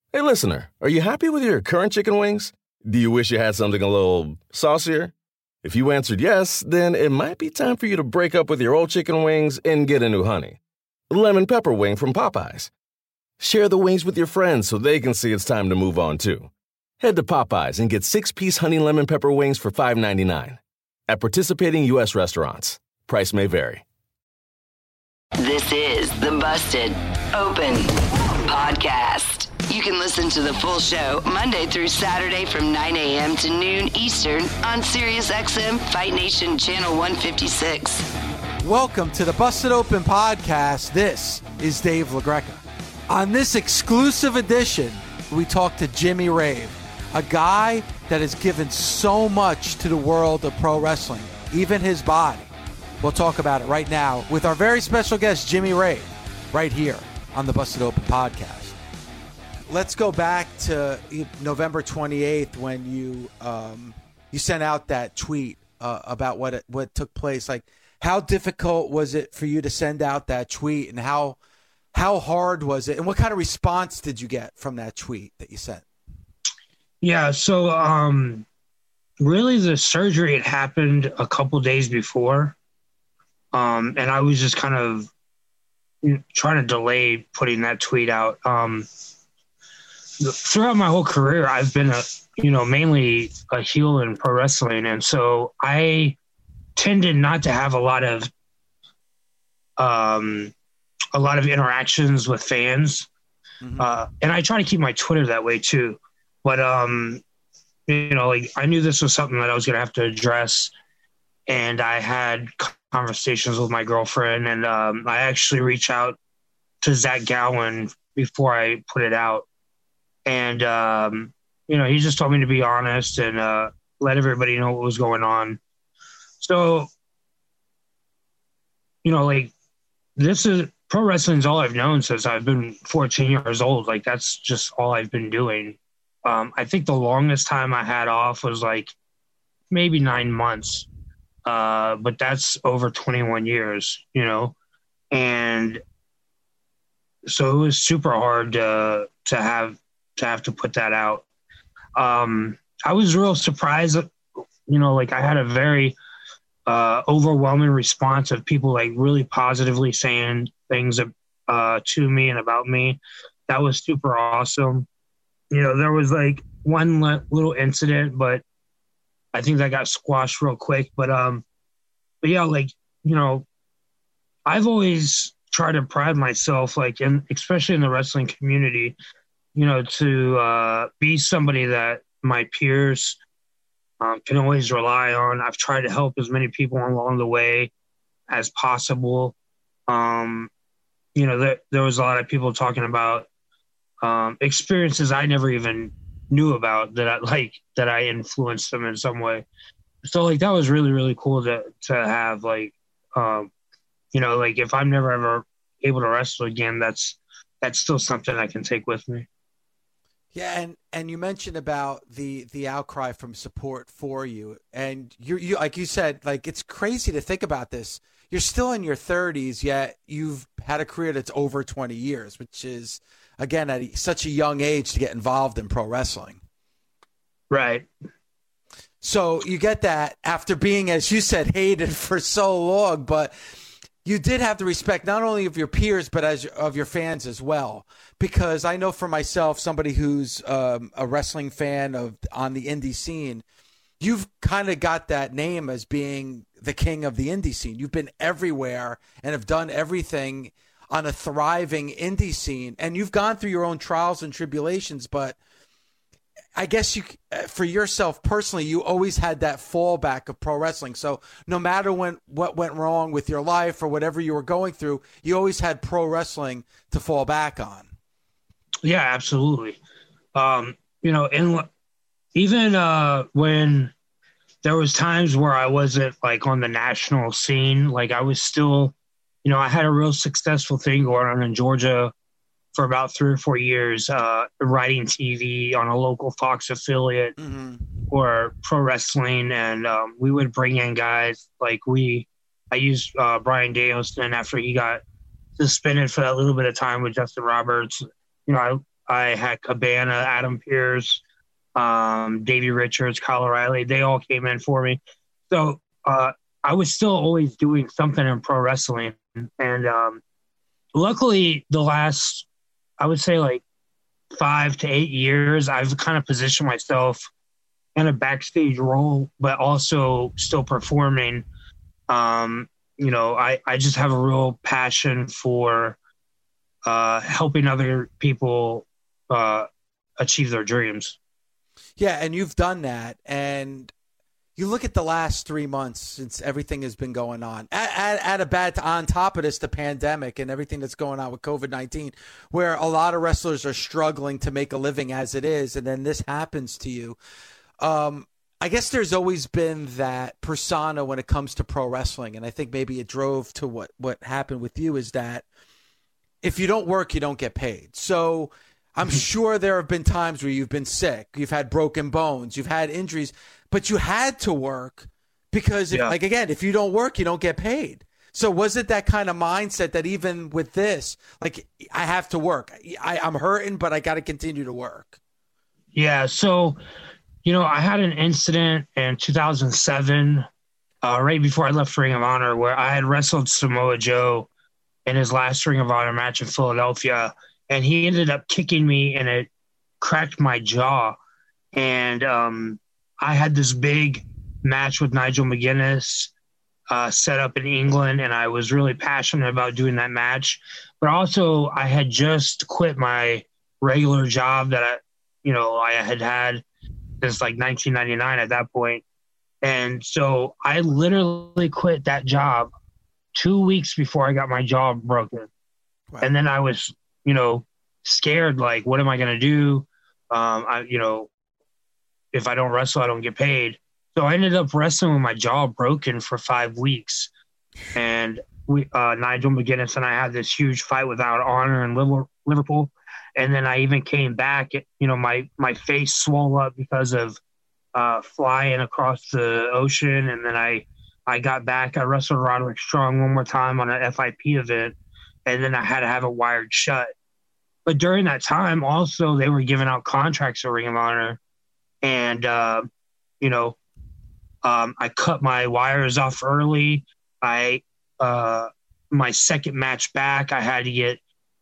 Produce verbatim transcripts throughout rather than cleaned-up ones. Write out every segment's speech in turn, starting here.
Hey, listener, are you happy with your current chicken wings? Do you wish you had something a little saucier? If you answered yes, then it might be time for you to break up with your old chicken wings and get a new honey. Lemon pepper wing from Popeyes. Share the wings with your friends so they can see it's time to move on too. Head to Popeyes and get six-piece honey lemon pepper wings for five ninety-nine. At participating U S restaurants. Price may vary. This is the Busted Open Podcast. You can listen to the full show Monday through Saturday from nine a.m. to noon Eastern on SiriusXM Fight Nation Channel one fifty-six. Welcome to the Busted Open Podcast. This is Dave LaGreca. On this exclusive edition, we talk to Jimmy Rave, a guy that has given so much to the world of pro wrestling, even his body. We'll talk about it right now with our very special guest, Jimmy Rave, right here on the Busted Open Podcast. Let's go back to November twenty-eighth when you um, you sent out that tweet uh, about what it, what took place. Like, how difficult was it for you to send out that tweet, and how how hard was it, and what kind of response did you get from that tweet that you sent? Yeah, so um, really the surgery had happened a couple days before, um, and I was just kind of trying to delay putting that tweet out. Um, throughout my whole career, I've been a, you know, mainly a heel in pro wrestling. And so I tended not to have a lot of, um, a lot of interactions with fans. Mm-hmm. Uh, and I try to keep my Twitter that way too. But, um, you know, like I knew this was something that I was going to have to address. And I had conversations with my girlfriend, and um, I actually reached out to Zach Gowen before I put it out. And, um, you know, he just told me to be honest and uh, let everybody know what was going on. So, you know, like, this is pro wrestling is all I've known since I've been fourteen years old. Like, that's just all I've been doing. Um, I think the longest time I had off was like maybe nine months. Uh, but that's over twenty-one years, you know? And so it was super hard to, to have, to have to put that out. Um, I was real surprised, you know, like I had a very uh, overwhelming response of people like really positively saying things uh, to me and about me. That was super awesome. You know, there was like one le- little incident, but I think that got squashed real quick. But, um, but yeah, like, you know, I've always tried to pride myself, like, in, especially in the wrestling community, you know, to uh, be somebody that my peers um, can always rely on. I've tried to help as many people along the way as possible. Um, you know, there, there was a lot of people talking about um, experiences I never even knew about that I like, that I influenced them in some way. So like, that was really, really cool to, to have, like, um, you know, like if I'm never ever able to wrestle again, that's, that's still something I can take with me. Yeah, and, and you mentioned about the the outcry from support for you, and you you like you said, like it's crazy to think about this. You're still in your thirties, yet you've had a career that's over twenty years, which is again at such a young age to get involved in pro wrestling. Right. So you get that after being, as you said, hated for so long, but you did have the respect not only of your peers, but as of your fans as well. Because I know for myself, somebody who's um, a wrestling fan of on the indie scene, you've kind of got that name as being the king of the indie scene. You've been everywhere and have done everything on a thriving indie scene. And you've gone through your own trials and tribulations, but I guess you, for yourself personally, you always had that fallback of pro wrestling. So no matter when what went wrong with your life or whatever you were going through, you always had pro wrestling to fall back on. Yeah, absolutely. Um, you know, and even uh, when there was times where I wasn't like on the national scene, like I was still, you know, I had a real successful thing going on in Georgia for about three or four years, uh, writing T V on a local Fox affiliate mm-hmm. or pro wrestling. And um, we would bring in guys like we, I used uh, Brian Danielson after he got suspended for that little bit of time with Justin Roberts. You know, I had Cabana, Adam Pearce, um, Davey Richards, Kyle O'Reilly. They all came in for me. So uh, I was still always doing something in pro wrestling. And um, luckily, the last, I would say like five to eight years, I've kind of positioned myself in a backstage role, but also still performing. Um, you know, I, I just have a real passion for uh, helping other people uh, achieve their dreams. Yeah, and you've done that. And you look at the last three months since everything has been going on. At, at, at a bad, on top of this, the pandemic and everything that's going on with COVID nineteen, where a lot of wrestlers are struggling to make a living as it is, and then this happens to you. Um, I guess there's always been that persona when it comes to pro wrestling, and I think maybe it drove to what, what happened with you is that if you don't work, you don't get paid. So I'm sure there have been times where you've been sick, you've had broken bones, you've had injuries, but you had to work because, if, yeah. like, again, if you don't work, you don't get paid. So was it that kind of mindset that even with this, like, I have to work, I, I'm hurting, but I got to continue to work? Yeah. So, you know, I had an incident in two thousand seven, uh, right before I left Ring of Honor, where I had wrestled Samoa Joe in his last Ring of Honor match in Philadelphia, and he ended up kicking me, and it cracked my jaw. And um, I had this big match with Nigel McGuinness uh, set up in England, and I was really passionate about doing that match. But also, I had just quit my regular job that I, you know, I had had since like nineteen ninety-nine at that point. And so I literally quit that job two weeks before I got my jaw broken. Wow. And then I was, you know, scared, like, what am I going to do? Um, I, you know, if I don't wrestle, I don't get paid. So I ended up wrestling with my jaw broken for five weeks. And we, uh, Nigel McGuinness and I had this huge fight without honor in Liverpool. And then I even came back, you know, my, my face swelled up because of uh, flying across the ocean. And then I, I got back, I wrestled Roderick Strong one more time on an F I P event. And then I had to have it wired shut. But during that time, also, they were giving out contracts at Ring of Honor. And, uh, you know, um, I cut my wires off early. I, uh, my second match back, I had to get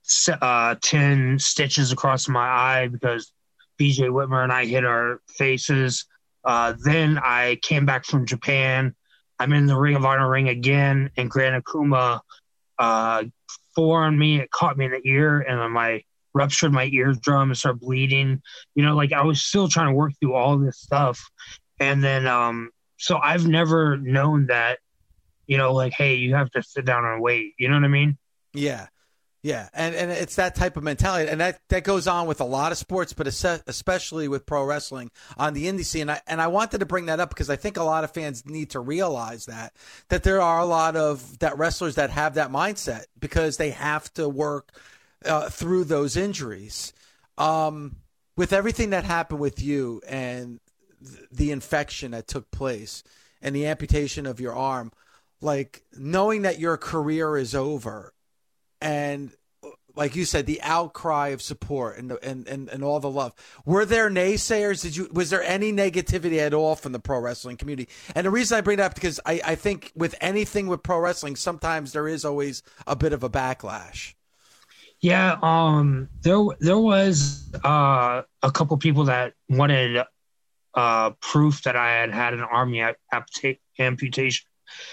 uh, ten stitches across my eye because B J Whitmer and I hit our faces. Uh, then I came back from Japan. I'm in the Ring of Honor ring again, and Gran Akuma uh, forearmed me. It caught me in the ear, and then my ruptured my eardrum and started bleeding. You know, like I was still trying to work through all this stuff. And then, um, so I've never known that, you know, like, hey, you have to sit down and wait. You know what I mean? Yeah. Yeah. And and it's that type of mentality. And that, that goes on with a lot of sports, but especially with pro wrestling on the indie scene. And I, and I wanted to bring that up because I think a lot of fans need to realize that, that there are a lot of that wrestlers that have that mindset because they have to work uh, through those injuries. Um, with everything that happened with you and th- the infection that took place and the amputation of your arm, like knowing that your career is over, and like you said, the outcry of support and, the, and and and all the love. Were there naysayers? Did you? Was there any negativity at all from the pro wrestling community? And the reason I bring it up because I, I think with anything with pro wrestling, sometimes there is always a bit of a backlash. Yeah, um, there there was uh, a couple people that wanted uh, proof that I had had an arm amputation.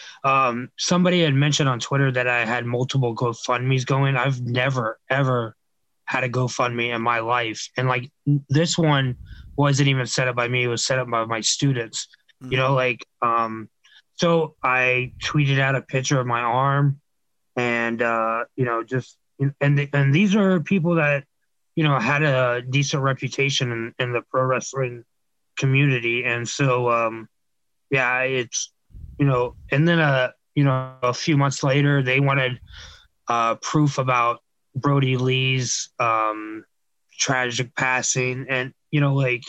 Um, somebody had mentioned on Twitter that I had multiple GoFundMes going. I've never, ever had a GoFundMe in my life. And like this one wasn't even set up by me. It was set up by my students, mm-hmm. you know, like, um, so I tweeted out a picture of my arm and, uh, you know, just, and, the, and these are people that, you know, had a decent reputation in, in the pro wrestling community. And so, um, yeah, it's, you know, and then, uh, you know, a few months later, they wanted uh, proof about Brody Lee's um, tragic passing. And, you know, like,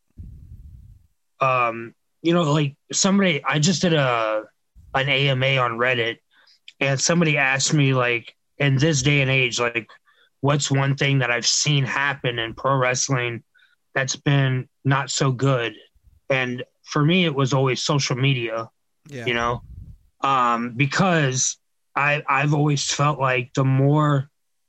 um, you know, like somebody, I just did a, an A M A on Reddit and somebody asked me, like, in this day and age, like, what's one thing that I've seen happen in pro wrestling that's been not so good. And for me, it was always social media, yeah. you know, um, because I, I've always felt like the more,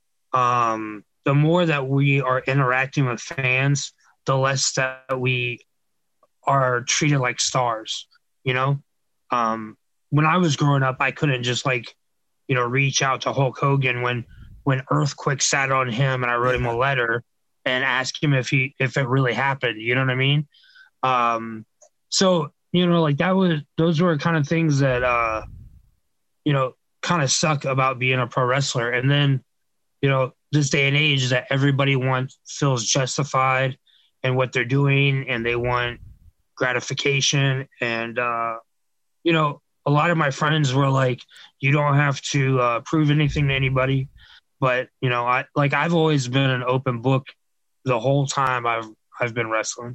um, the more that we are interacting with fans, the less that we are treated like stars, you know? Um, when I was growing up, I couldn't just like, you know, reach out to Hulk Hogan when, when Earthquake sat on him and I wrote him a letter and asked him if he, if it really happened, you know what I mean? Um, so, you know, like that was, those were kind of things that, uh, you know, kind of suck about being a pro wrestler. And then, you know, this day and age that everybody wants, feels justified in what they're doing and they want gratification. And, uh, you know, a lot of my friends were like, you don't have to uh, prove anything to anybody. But, you know, I like I've always been an open book the whole time I've I've been wrestling.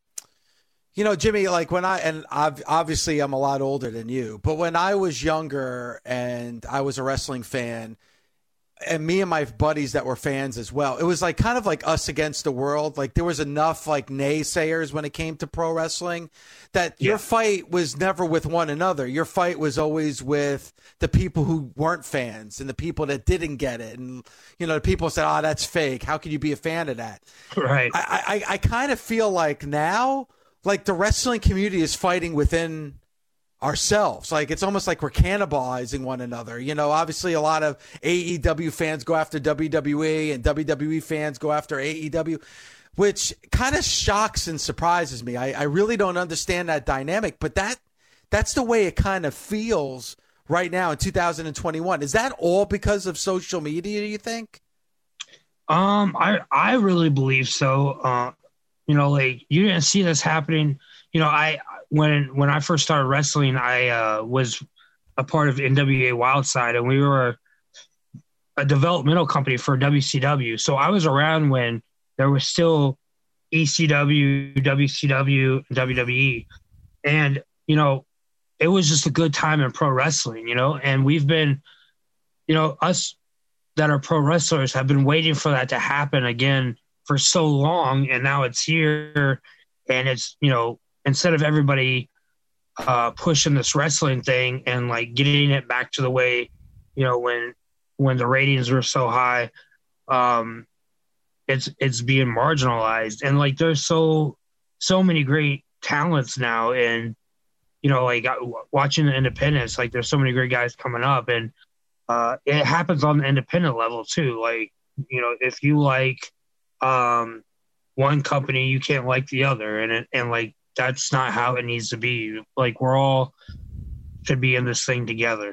You know, Jimmy, like when I, and I've, obviously I'm a lot older than you, but when I was younger and I was a wrestling fan, and me and my buddies that were fans as well, it was like kind of like us against the world. Like there was enough like naysayers when it came to pro wrestling that yeah. your fight was never with one another. Your fight was always with the people who weren't fans and the people that didn't get it. And, you know, the people said, oh, that's fake. How can you be a fan of that? Right. I, I, I kind of feel like now, like the wrestling community is fighting within ourselves. Like it's almost like we're cannibalizing one another. You know, obviously a lot of A E W fans go after W W E and W W E fans go after A E W, which kind of shocks and surprises me. I, I really don't understand that dynamic, but that that's the way it kind of feels right now in two thousand twenty-one. Is that all because of social media, do you think? Um, I, I really believe so. Uh, you know, like you didn't see this happening. You know, I, when, when I first started wrestling, I uh, was a part of N W A Wildside, and we were a developmental company for W C W. So I was around when there was still E C W, W C W, and W W E. And, you know, it was just a good time in pro wrestling, you know, and we've been, you know, us that are pro wrestlers have been waiting for that to happen again for so long. And now it's here, and it's, you know, instead of everybody uh, pushing this wrestling thing and like getting it back to the way, you know, when, when the ratings were so high, um, it's, it's being marginalized. And like, there's so, so many great talents now. And, you know, like watching the independents, like there's so many great guys coming up, and uh, it happens on the independent level too. Like, you know, if you like um, one company, you can't like the other. And, it, and like, that's not how it needs to be. Like we're all should be in this thing together.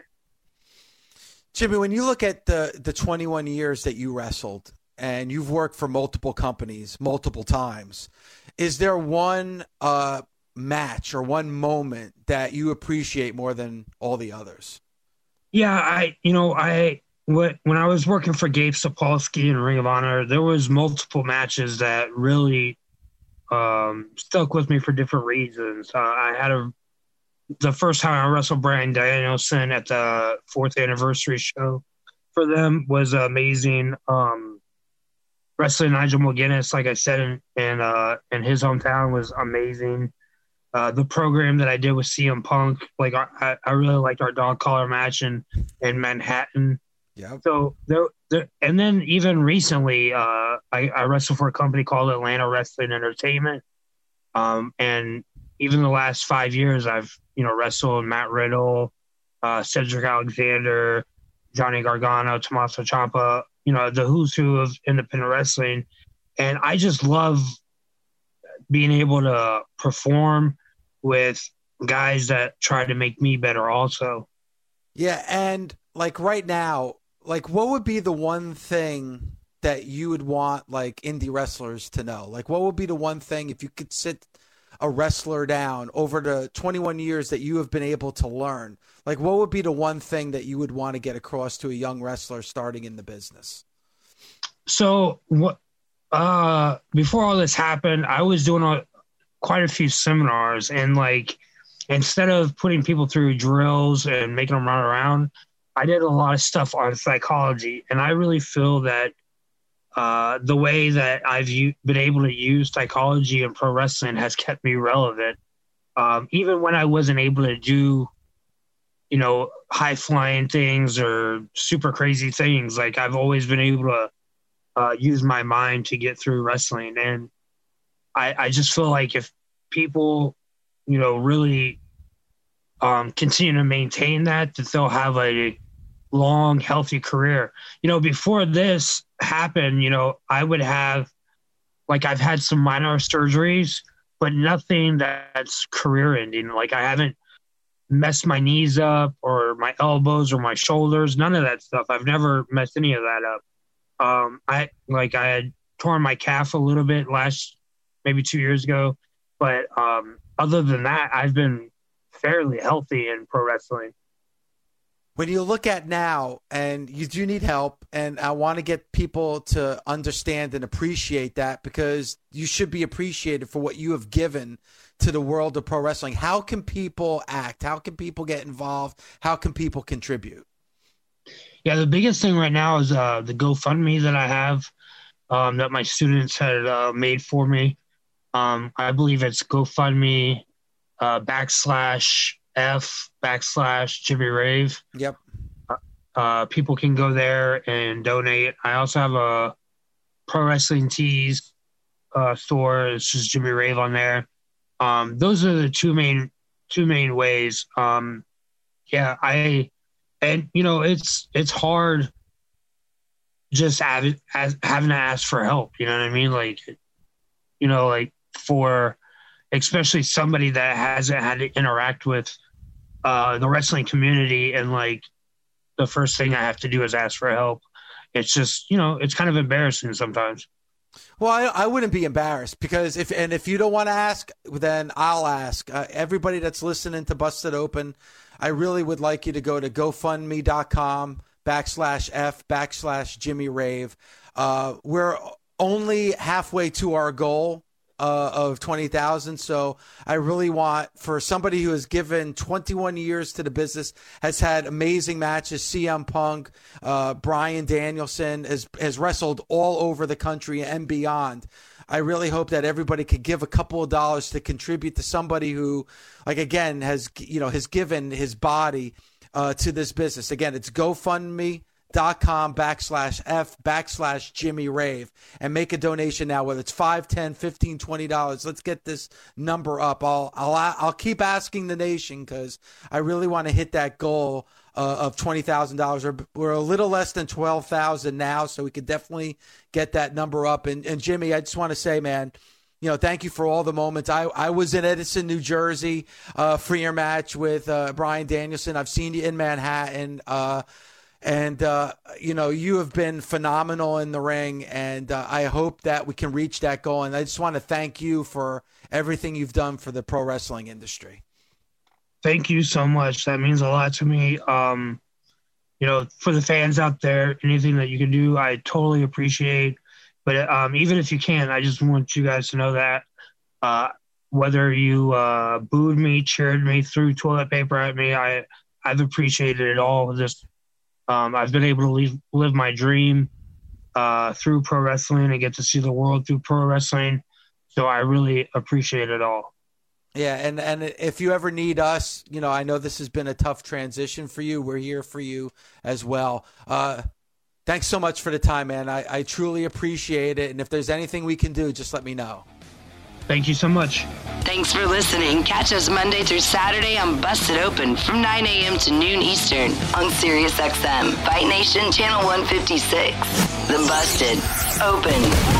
Jimmy, when you look at the, the twenty-one years that you wrestled and you've worked for multiple companies multiple times, is there one uh, match or one moment that you appreciate more than all the others? Yeah, I, you know, I, when I was working for Gabe Sapolsky in Ring of Honor, there was multiple matches that really um, stuck with me for different reasons. Uh, I had a, the first time I wrestled Bryan Danielson at the fourth anniversary show for them was amazing. Um, wrestling Nigel McGuinness, like I said, in, in, uh, in his hometown was amazing. Uh, the program that I did with C M Punk, like I, I really liked our dog collar match in, in Manhattan. Yeah. So there, there, and then even recently, uh, I, I wrestled for a company called Atlanta Wrestling Entertainment. Um, and even the last five years, I've, you know, wrestled Matt Riddle, uh, Cedric Alexander, Johnny Gargano, Tommaso Ciampa, you know, the who's who of independent wrestling. And I just love being able to perform with guys that try to make me better also. Yeah. And like right now, like what would be the one thing that you would want like indie wrestlers to know? Like what would be the one thing if you could sit a wrestler down over the twenty-one years that you have been able to learn? Like what would be the one thing that you would want to get across to a young wrestler starting in the business? So what, uh, before all this happened, I was doing a, quite a few seminars, and like, instead of putting people through drills and making them run around, I did a lot of stuff on psychology. And I really feel that uh, the way that I've u- been able to use psychology and pro wrestling has kept me relevant. Um, even when I wasn't able to do, you know, high flying things or super crazy things, like I've always been able to uh, use my mind to get through wrestling. And I, I just feel like if people, you know, really um, continue to maintain that, that they'll have a long, healthy career. You know, before this happened, you know, I would have, like, I've had some minor surgeries, but nothing that's career ending. Like, I haven't messed my knees up or my elbows or my shoulders, none of that stuff. I've never messed any of that up. Um, I, like, I had torn my calf a little bit last, maybe two years ago, but um, other than that, I've been fairly healthy in pro wrestling. When you look at now, and you do need help, and I want to get people to understand and appreciate that, because you should be appreciated for what you have given to the world of pro wrestling. How can people act? How can people get involved? How can people contribute? Yeah, the biggest thing right now is uh, the GoFundMe that I have um, that my students had uh, made for me. Um, I believe it's GoFundMe uh, backslash F backslash Jimmy Rave. Yep. Uh, people can go there and donate. I also have a Pro Wrestling Tees uh, store. It's just Jimmy Rave on there. Um, those are the two main two main ways. Um, yeah, I and you know it's it's hard just having as, having to ask for help. You know what I mean? Like, you know, like for especially somebody that hasn't had to interact with Uh, the wrestling community, and like the first thing I have to do is ask for help. It's just, you know, it's kind of embarrassing sometimes. Well, I, I wouldn't be embarrassed, because if and if you don't want to ask, then I'll ask. Uh, everybody that's listening to Busted Open, I really would like you to go to GoFundMe.com backslash F backslash Jimmy Rave. Uh, we're only halfway to our goal Uh, of twenty thousand. So I really want, for somebody who has given twenty-one years to the business, has had amazing matches, C M Punk, uh, Bryan Danielson, has, has wrestled all over the country and beyond. I really hope that everybody could give a couple of dollars to contribute to somebody who, like, again, has, you know, has given his body uh, to this business. Again, it's GoFundMe. dot com backslash F backslash Jimmy Rave, and make a donation now, whether it's five, ten, fifteen, twenty dollars. Let's get this number up. I'll I'll I'll keep asking the nation, because I really want to hit that goal uh, of twenty thousand dollars. We're a little less than twelve thousand now, so we could definitely get that number up. And, and Jimmy, I just want to say, man, you know, thank you for all the moments. I, I was in Edison, New Jersey uh, for your match with uh, Bryan Danielson. I've seen you in Manhattan. Uh, And, uh, you know, you have been phenomenal in the ring, and uh, I hope that we can reach that goal. And I just want to thank you for everything you've done for the pro wrestling industry. Thank you so much. That means a lot to me. Um, you know, for the fans out there, anything that you can do, I totally appreciate. But um, even if you can't, I just want you guys to know that uh, whether you uh, booed me, cheered me, threw toilet paper at me, I, I've appreciated it all. Just Um, I've been able to leave, live my dream uh, through pro wrestling and get to see the world through pro wrestling. So I really appreciate it all. Yeah, and, and if you ever need us, you know, I know this has been a tough transition for you. We're here for you as well. Uh, thanks so much for the time, man. I, I truly appreciate it. And if there's anything we can do, just let me know. Thank you so much. Thanks for listening. Catch us Monday through Saturday on Busted Open from nine a.m. to noon Eastern on Sirius X M, Fight Nation Channel one fifty-six. The Busted Open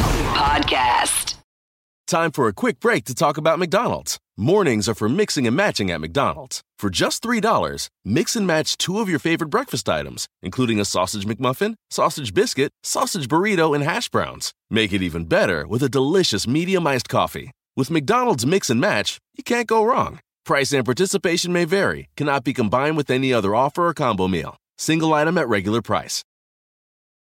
Podcast. Time for a quick break to talk about McDonald's. Mornings are for mixing and matching at McDonald's. For just three dollars, mix and match two of your favorite breakfast items, including a sausage McMuffin, sausage biscuit, sausage burrito, and hash browns. Make it even better with a delicious medium iced coffee. With McDonald's Mix and Match, you can't go wrong. Price and participation may vary, cannot be combined with any other offer or combo meal. Single item at regular price.